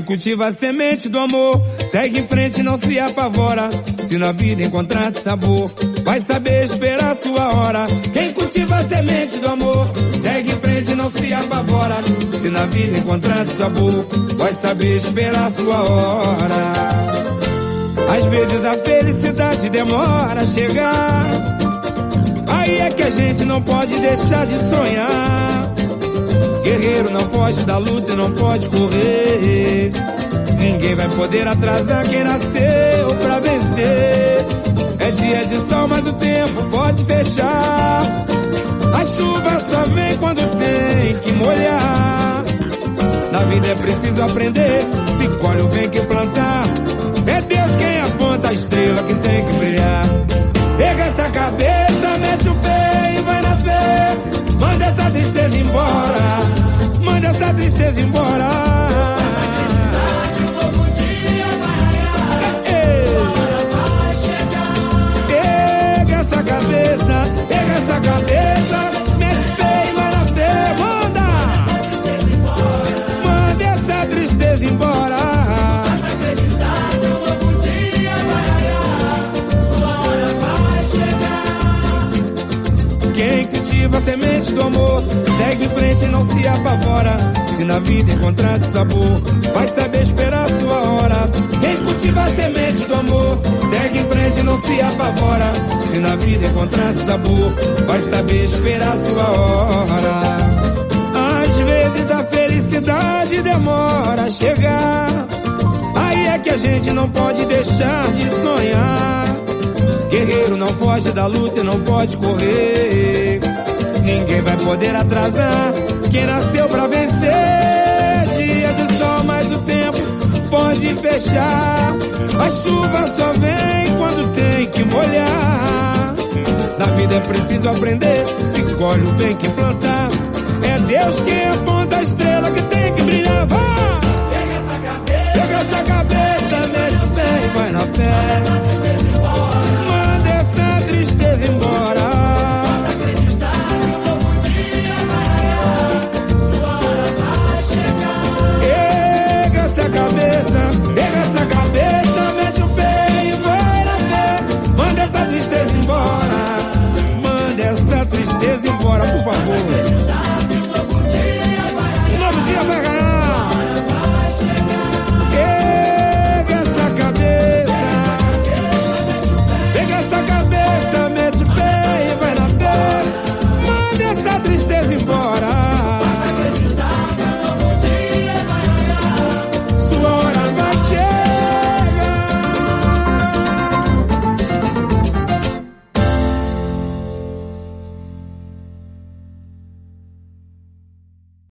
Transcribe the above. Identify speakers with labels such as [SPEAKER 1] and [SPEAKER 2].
[SPEAKER 1] cultiva a semente do amor segue em frente e não se apavora. Se na vida encontrar sabor, vai saber esperar sua hora. Quem cultiva a semente do amor segue em frente e não se apavora. Se na vida encontrar sabor, vai saber esperar sua hora. Às vezes a felicidade demora a chegar, aí é que a gente não pode deixar de sonhar. Guerreiro não foge da luta e não pode correr. Ninguém vai poder atrasar quem nasceu pra vencer. É dia de sol, mas o tempo pode fechar. A chuva só vem quando tem que molhar. Na vida é preciso aprender, se colhe o bem que plantar. É Deus quem aponta a estrela que tem que brilhar. Pega essa cabeça, mete o pé e vai na fé. Manda essa tristeza embora, manda essa tristeza embora.
[SPEAKER 2] Um novo dia vai raiar, sua hora vai chegar.
[SPEAKER 1] Pega essa cabeça, mete o pé e vai na fé. Manda essa tristeza embora.
[SPEAKER 2] Mas acreditar que um novo dia vai raiar, sua hora vai chegar.
[SPEAKER 1] Quem cultiva a semente do amor segue em frente e não se apavora. Se na vida encontrar sabor, vai saber esperar sua hora. Quem cultiva a semente do amor segue em frente e não se apavora. Se na vida encontrar sabor, vai saber esperar sua hora. Às vezes a felicidade demora a chegar, aí é que a gente não pode deixar de sonhar. Guerreiro não foge da luta e não pode correr. Ninguém vai poder atrasar quem nasceu pra vencer. Dia de sol, mas o tempo pode fechar. A chuva só vem quando tem que molhar. Na vida é preciso aprender, se colhe o bem que plantar. É Deus quem aponta a estrela que tem que brilhar. Vai!
[SPEAKER 2] Pega essa cabeça,
[SPEAKER 1] Pega essa cabeça, mete o pé e vai na fé.
[SPEAKER 2] essa tristeza embora.